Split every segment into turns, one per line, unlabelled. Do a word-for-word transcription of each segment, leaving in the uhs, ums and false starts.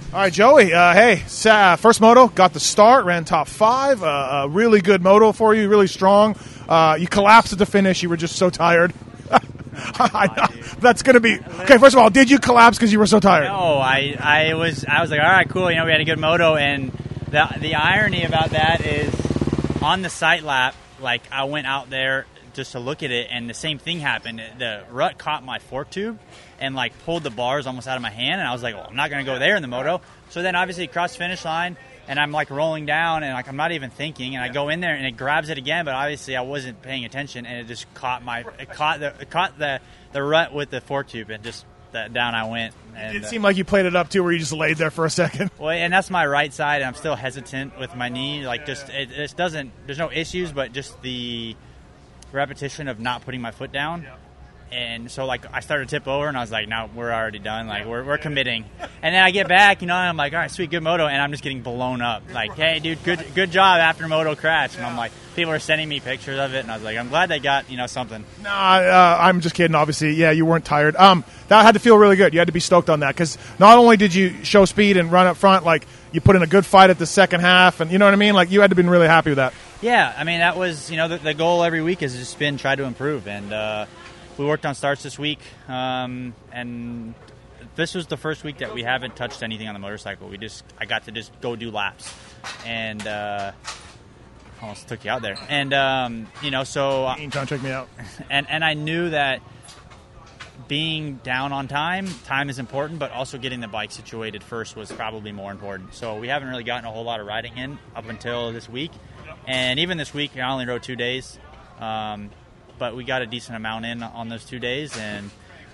All right, Joey. Uh, hey, uh, first moto, got the start, ran top five. Uh, a really good moto for you, really strong. Uh, you collapsed at the finish. You were just so tired.
God,
That's going to be okay. First of all, did you collapse because you were so tired?
No, I, I was I was like, all right, cool. You know, we had a good moto, and the the irony about that is, on the sight lap, like I went out there just to look at it, and the same thing happened. The rut caught my fork tube and like pulled the bars almost out of my hand, and I was like, well, I'm not going to go there in the moto. So then obviously cross the finish line, and I'm like rolling down, and like I'm not even thinking, and I go in there, and it grabs it again, but obviously I wasn't paying attention, and it just caught my it caught the it caught the the rut with the fork tube, and just that down I went. And,
it seemed like you played it up too, where you just laid there for a second.
Well, and that's my right side, and I'm still hesitant with my knee. Like just it, it doesn't. There's no issues, but just the repetition of not putting my foot down. And so, like, I started to tip over, and I was like, no, we're already done. Like, we're we're committing. And then I get back, you know, and I'm like, all right, sweet, good moto. And I'm just getting blown up. Like, hey, dude, good good job after moto crash. And I'm like, people are sending me pictures of it. And I was like, I'm glad they got, you know, something.
Nah, uh, I'm just kidding, obviously. Yeah, you weren't tired. Um, that had to feel really good. You had to be stoked on that. Because not only did you show speed and run up front, like, you put in a good fight at the second half. And you know what I mean? Like, you had to have been really happy with that.
Yeah, I mean, that was, you know, the, the goal every week has just been try to improve. And, uh, we worked on starts this week, um, and this was the first week that we haven't touched anything on the motorcycle. We just, I got to just go do laps, and uh, almost took you out there. And um, you know, so
you ain't trying to check me out.
And and I knew that being down on time, time is important, but also getting the bike situated first was probably more important. So we haven't really gotten a whole lot of riding in up until this week, and even this week I only rode two days. Um, But we got a decent amount in on those two days, and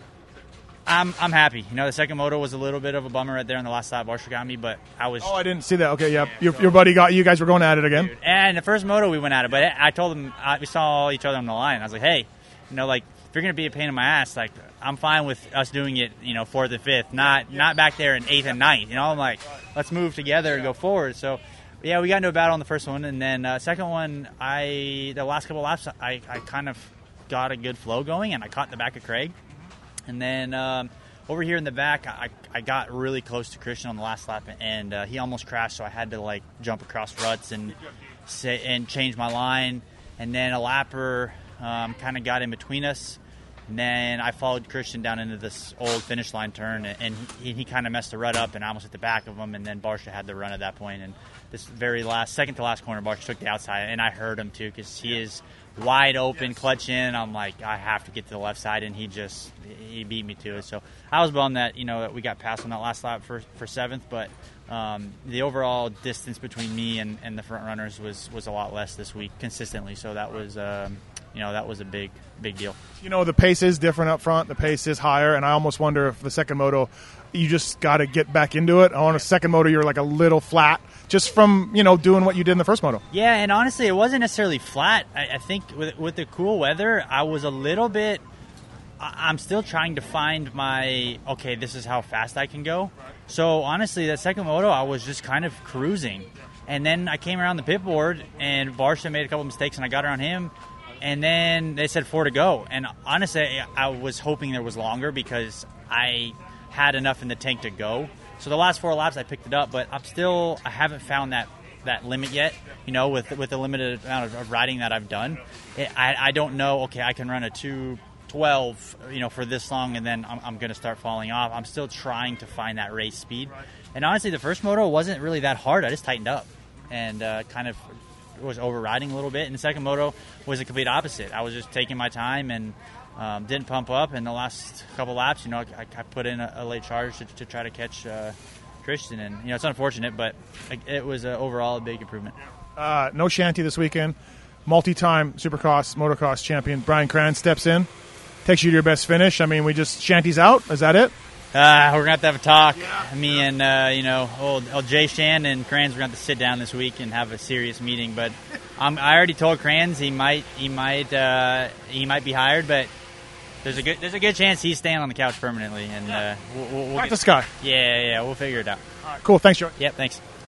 I'm I'm happy. You know, the second moto was a little bit of a bummer right there on the last lap. Barsha got me, but I was.
Oh, I didn't see that. Okay, yeah, your, your buddy got you. Guys were going at it again.
Dude, and the first moto we went at it, but I told him I, we saw each other on the line. I was like, hey, you know, like if you're gonna be a pain in my ass, like I'm fine with us doing it, you know, fourth and fifth, not not back there in eighth and ninth. You know, I'm like, let's move together and go forward. So. Yeah, we got into a battle on the first one, and then uh, second one, I the last couple of laps, I, I kind of got a good flow going, and I caught the back of Craig. And then um, over here in the back, I, I got really close to Christian on the last lap, and uh, he almost crashed, so I had to like jump across ruts and say, and change my line. And then a lapper um, kind of got in between us. And then I followed Christian down into this old finish line turn, and he, he kind of messed the rut up, and I almost hit the back of him. And then Barsha had the run at that point. And this very last, second to last corner, Barsha took the outside, and I heard him too because he is wide open, clutch in. I'm like, I have to get to the left side, and he just he beat me to it. So I was bummed that you know that we got past on that last lap for for seventh, but um, the overall distance between me and, and the front runners was was a lot less this week consistently. So that was. Um, You know, that was a big, big deal.
You know, the pace is different up front. The pace is higher, and I almost wonder if the second moto, you just got to get back into it. On a second moto, you're like a little flat just from, you know, doing what you did in the first moto.
Yeah, and honestly, it wasn't necessarily flat. I, I think with, with the cool weather, I was a little bit – I'm still trying to find my, okay, this is how fast I can go. So, honestly, that second moto, I was just kind of cruising. And then I came around the pit board, and Barsha made a couple mistakes, and I got around him. And then they said four to go. And honestly, I was hoping there was longer because I had enough in the tank to go. So the last four laps, I picked it up. But I'm still, I haven't found that, that limit yet, you know, with with the limited amount of, of riding that I've done. It, I, I don't know, okay, I can run a two twelve, you know, for this long, and then I'm, I'm going to start falling off. I'm still trying to find that race speed. And honestly, the first moto wasn't really that hard. I just tightened up and uh, kind of was overriding a little bit, and the second moto was the complete opposite. I was just taking my time and um, didn't pump up. And the last couple laps, you know, I, I put in a, a late charge to, to try to catch uh, Christian, and you know, it's unfortunate, but it was uh, overall a big improvement.
Uh, no shanty this weekend. Multi-time Supercross, motocross champion Brian Cran steps in, takes you to your best finish. I mean, we just shanty's out. Is that it?
Uh, we're going to have to have a talk. Yeah. Me and, uh, you know, old, old Jay Shan and Kranz, we're going to have to sit down this week and have a serious meeting. But um, I already told Kranz he might he might, uh, he might be hired, but there's a good there's a good chance he's staying on the couch permanently. And uh, we'll, we'll, we'll
Not this guy.
Yeah, yeah, we'll figure it out.
All right, cool. Thanks, Joey.
Yep, thanks.